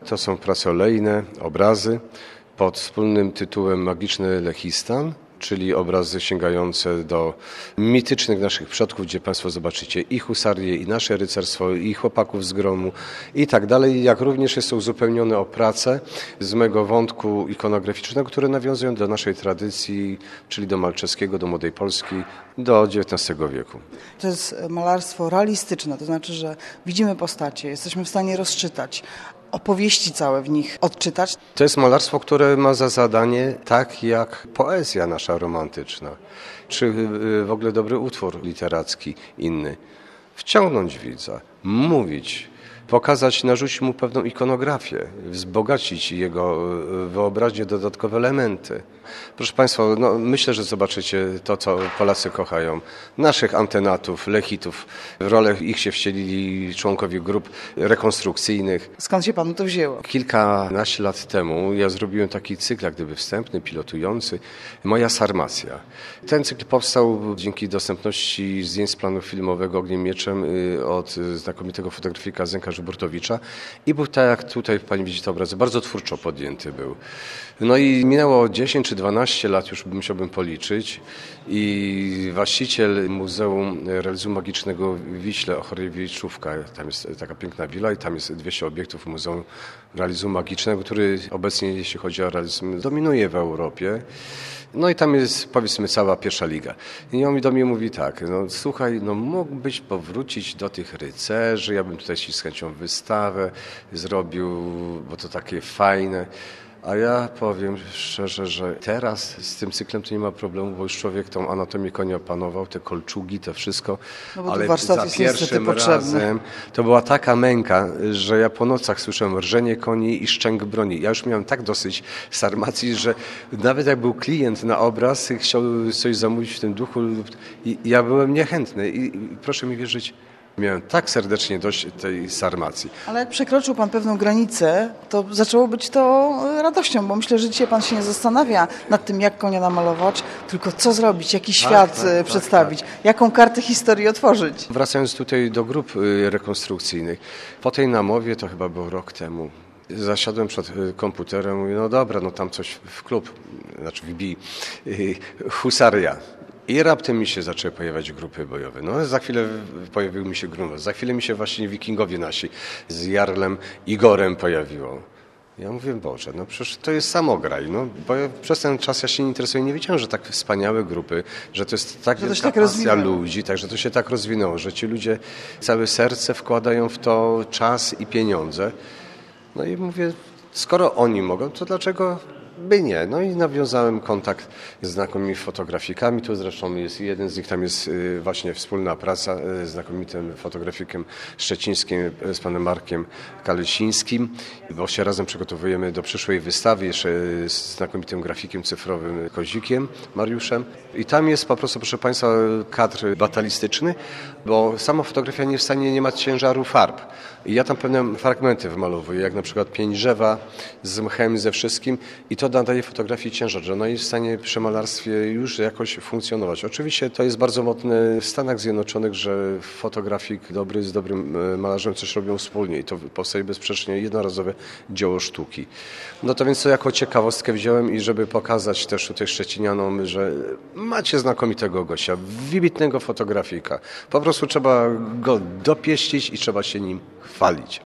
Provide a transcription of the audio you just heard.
To są prace olejne, obrazy pod wspólnym tytułem Magiczny Lechistan, czyli obrazy sięgające do mitycznych naszych przodków, gdzie Państwo zobaczycie i husarię, i nasze rycerstwo, i chłopaków z gromu i tak dalej, jak również jest to uzupełnione o prace z mego wątku ikonograficznego, które nawiązują do naszej tradycji, czyli do malczeskiego, do Młodej Polski, do XIX wieku. To jest malarstwo realistyczne, to znaczy, że widzimy postacie, jesteśmy w stanie rozczytać, opowieści całe w nich odczytać. To jest malarstwo, które ma za zadanie, tak jak poezja nasza romantyczna, czy w ogóle dobry utwór literacki inny, wciągnąć widza, mówić, pokazać, narzucić mu pewną ikonografię, wzbogacić jego wyobraźnię, dodatkowe elementy. Proszę Państwa, myślę, że zobaczycie to, co Polacy kochają. Naszych antenatów, lechitów, w rolę ich się wcielili członkowie grup rekonstrukcyjnych. Skąd się Panu to wzięło? Kilkanaście lat temu ja zrobiłem taki cykl, jak gdyby wstępny, pilotujący, Moja Sarmacja. Ten cykl powstał dzięki dostępności zdjęć z planu filmowego Ogniem Mieczem od znakomitego fotografika Zenka Żuburtowicza i był tak, jak tutaj Pani widzi te obrazy, bardzo twórczo podjęty był. No i minęło 10 czy 12 lat, już musiałbym policzyć, i właściciel Muzeum Realizmu Magicznego w Wiśle, Ochorowiewiczówka, tam jest taka piękna wila i tam jest 200 obiektów Muzeum Realizmu Magicznego, który obecnie, jeśli chodzi o realizm, dominuje w Europie. No i tam jest, powiedzmy, cała pierwsza liga. I on do mnie mówi tak, słuchaj, mógłbyś powrócić do tych rycerzy, ja bym tutaj z chęcią wystawę zrobił, bo to takie fajne. A ja powiem szczerze, że teraz z tym cyklem to nie ma problemu, bo już człowiek tą anatomię konia opanował, te kolczugi, to wszystko. Bo ale warsztat za jest niestety pierwszym potrzebny. razem to była taka męka, że ja po nocach słyszałem rżenie koni i szczęk broni. Ja już miałem tak dosyć sarmacji, że nawet jak był klient na obraz, chciał coś zamówić w tym duchu, i ja byłem niechętny. I proszę mi wierzyć, miałem tak serdecznie dość tej sarmacji. Ale jak przekroczył Pan pewną granicę, to zaczęło być to radością, bo myślę, że dzisiaj Pan się nie zastanawia nad tym, jak konia namalować, tylko co zrobić, jaki świat przedstawić, jaką kartę historii otworzyć. Wracając tutaj do grup rekonstrukcyjnych, po tej namowie, to chyba był rok temu, zasiadłem przed komputerem, mówię, dobra, tam coś w klub, wbij, husaria. I raptem mi się zaczęły pojawiać grupy bojowe. Za chwilę pojawił mi się Grunwald, za chwilę mi się właśnie wikingowie nasi z Jarlem Igorem pojawiło. Ja mówię, Boże, przecież to jest samograj. Bo przez ten czas ja się nie interesuję, nie wiedziałem, że tak wspaniałe grupy, że to jest tak wielka pasja ludzi, że to się tak rozwinęło, że ci ludzie całe serce wkładają w to czas i pieniądze. I mówię, skoro oni mogą, to dlaczego by nie? I nawiązałem kontakt z znakomymi fotografikami. Tu zresztą jest jeden z nich, tam jest właśnie wspólna praca z znakomitym fotografikiem szczecińskim, z panem Markiem Kalesińskim, bo się razem przygotowujemy do przyszłej wystawy, jeszcze z znakomitym grafikiem cyfrowym Kozikiem, Mariuszem. I tam jest po prostu, proszę Państwa, kadr batalistyczny, bo sama fotografia nie w stanie nie ma ciężaru farb. I ja tam pewne fragmenty wymalowuję, jak na przykład pień drzewa z mchem, ze wszystkim, i to nadaje fotografii ciężar, że ona jest w stanie przy malarstwie już jakoś funkcjonować. Oczywiście to jest bardzo mocne w Stanach Zjednoczonych, że fotografik dobry z dobrym malarzem coś robią wspólnie i to powstaje bezsprzecznie jednorazowe dzieło sztuki. To więc to jako ciekawostkę wziąłem i żeby pokazać też tutaj szczecinianom, że macie znakomitego gościa, wybitnego fotografika. Po prostu trzeba go dopieścić i trzeba się nim chwalić.